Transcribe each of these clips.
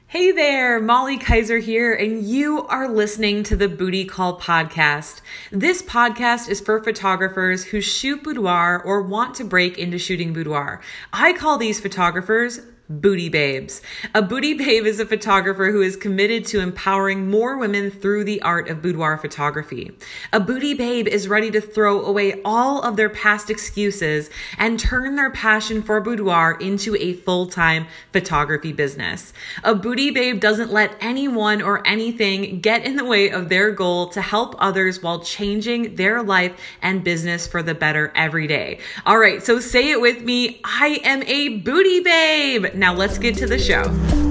Hey there, Molly Kaiser here, and you are listening to the Booty Call podcast. This podcast is for photographers who shoot boudoir or want to break into shooting boudoir. I call these photographers booty babes. A booty babe is a photographer who is committed to empowering more women through the art of boudoir photography. A booty babe is ready to throw away all of their past excuses and turn their passion for boudoir into a full-time photography business. A booty babe doesn't let anyone or anything get in the way of their goal to help others while changing their life and business for the better every day. All right, so say it with me. I am a booty babe. Now let's get to the show.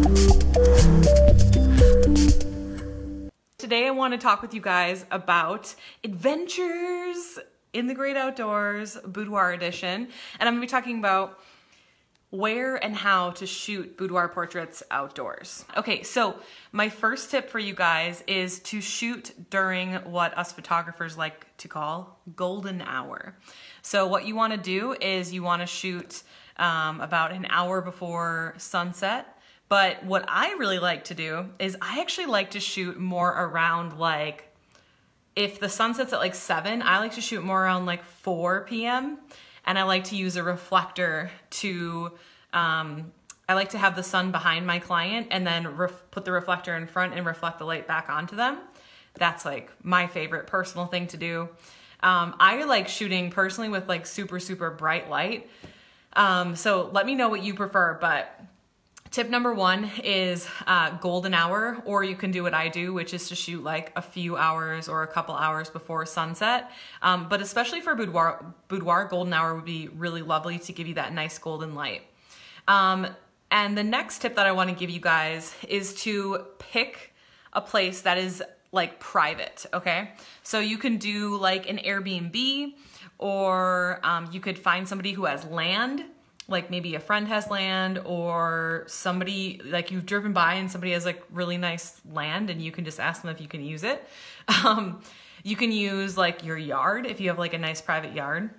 Today I want to talk with you guys about adventures in the great outdoors, boudoir edition. And I'm going to be talking about where and how to shoot boudoir portraits outdoors. Okay, so my first tip for you guys is to shoot during what us photographers like to call golden hour. So what you want to do is you want to shoot about an hour before sunset. But what I really like to do is I actually like to shoot more around like, if the sunset's at like 7, I like to shoot more around like 4 p.m. And I like to use a reflector to, I like to have the sun behind my client and then put the reflector in front and reflect the light back onto them. That's like my favorite personal thing to do. I like shooting personally with like super, super bright light. So let me know what you prefer, but tip number 1 is golden hour, or you can do what I do, which is to shoot like a few hours or a couple hours before sunset. But especially for boudoir, golden hour would be really lovely to give you that nice golden light. And the next tip that I want to give you guys is to pick a place that is like private, okay? So you can do like an Airbnb, or you could find somebody who has land, like maybe a friend has land, or somebody like you've driven by and somebody has like really nice land and you can just ask them if you can use it. You can use like your yard if you have like a nice private yard.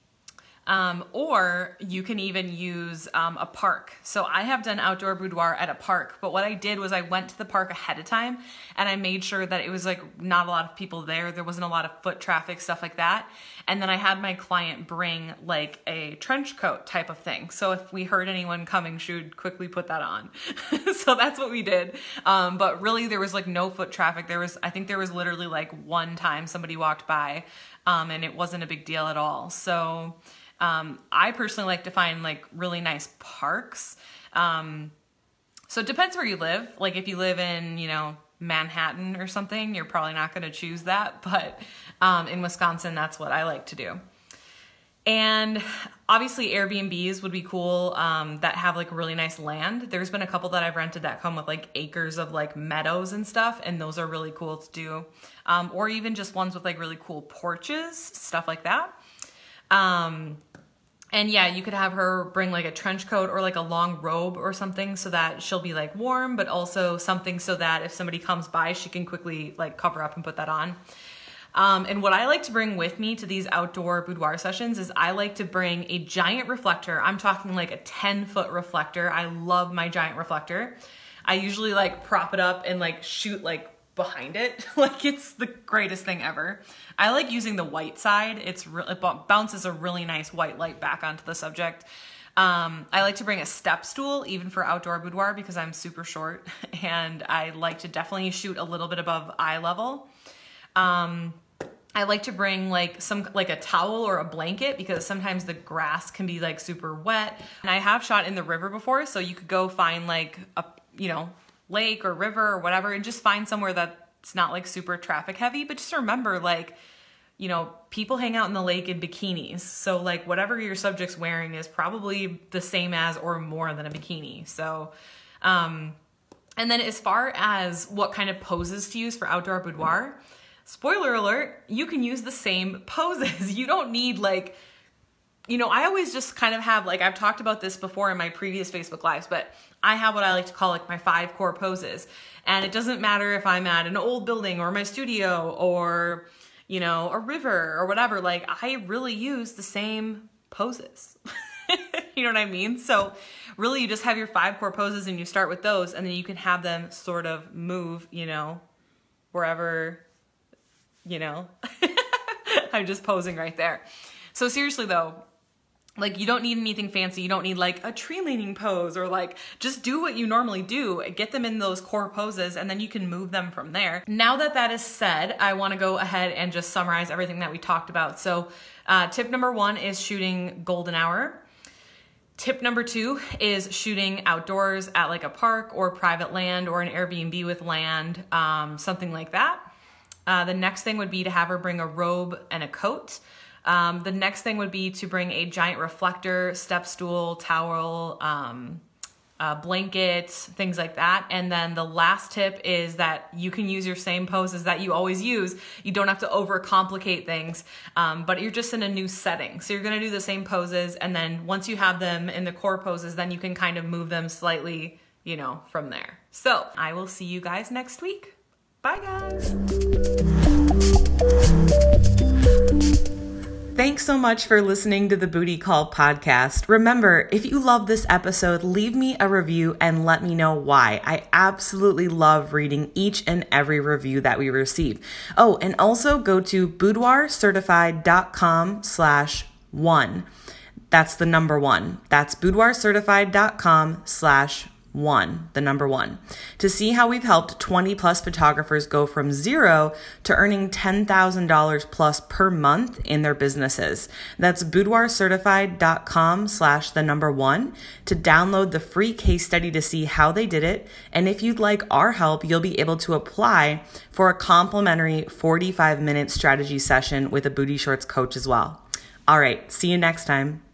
Or you can even use a park. So I have done outdoor boudoir at a park, but what I did was I went to the park ahead of time and I made sure that it was like not a lot of people there. There wasn't a lot of foot traffic, stuff like that. And then I had my client bring like a trench coat type of thing. So if we heard anyone coming, she would quickly put that on. So that's what we did. But really there was like no foot traffic. I think there was literally like one time somebody walked by, and it wasn't a big deal at all. So I personally like to find like really nice parks. So it depends where you live. Like if you live in, Manhattan or something, you're probably not going to choose that. But in Wisconsin, that's what I like to do. And obviously Airbnbs would be cool that have like really nice land. There's been a couple that I've rented that come with like acres of like meadows and stuff. And those are really cool to do. Or even just ones with like really cool porches, stuff like that. And yeah, you could have her bring like a trench coat or like a long robe or something so that she'll be like warm, but also something so that if somebody comes by, she can quickly like cover up and put that on. And what I like to bring with me to these outdoor boudoir sessions is I like to bring a giant reflector. I'm talking like a 10-foot reflector. I love my giant reflector. I usually like prop it up and like shoot like behind it. Like it's the greatest thing ever. I like using the white side. It bounces a really nice white light back onto the subject. I like to bring a step stool even for outdoor boudoir because I'm super short and I like to definitely shoot a little bit above eye level. I like to bring like a towel or a blanket because sometimes the grass can be like super wet. And I have shot in the river before, so you could go find like a, lake or river or whatever and just find somewhere that's not like super traffic heavy. But just remember, like, people hang out in the lake in bikinis. So like whatever your subject's wearing is probably the same as or more than a bikini. So, and then as far as what kind of poses to use for outdoor boudoir, spoiler alert, you can use the same poses. You don't need like, I always just kind of have like, I've talked about this before in my previous Facebook Lives, but I have what I like to call like my 5 core poses. And it doesn't matter if I'm at an old building or my studio or, a river or whatever, like I really use the same poses. You know what I mean? So really you just have your 5 core poses and you start with those, and then you can have them sort of move, wherever, I'm just posing right there. So seriously though, like, you don't need anything fancy. You don't need like a tree leaning pose, or like, just do what you normally do. Get them in those core poses and then you can move them from there. Now that that is said, I want to go ahead and just summarize everything that we talked about. So tip number 1 is shooting golden hour. Tip number 2 is shooting outdoors at like a park or private land or an Airbnb with land, something like that. The next thing would be to have her bring a robe and a coat. The next thing would be to bring a giant reflector, step stool, towel, blanket, things like that. And then the last tip is that you can use your same poses that you always use. You don't have to overcomplicate things, but you're just in a new setting. So you're going to do the same poses. And then once you have them in the core poses, then you can kind of move them slightly, from there. So I will see you guys next week. Bye guys. Thanks so much for listening to the Booty Call podcast. Remember, if you love this episode, leave me a review and let me know why. I absolutely love reading each and every review that we receive. Oh, and also go to boudoircertified.com/1. That's the number 1. That's boudoircertified.com/1, the number 1, to see how we've helped 20 plus photographers go from 0 to earning $10,000 plus per month in their businesses. That's boudoircertified.com/the number 1 to download the free case study to see how they did it. And if you'd like our help, you'll be able to apply for a complimentary 45-minute strategy session with a Booty Shorts coach as well. All right, see you next time.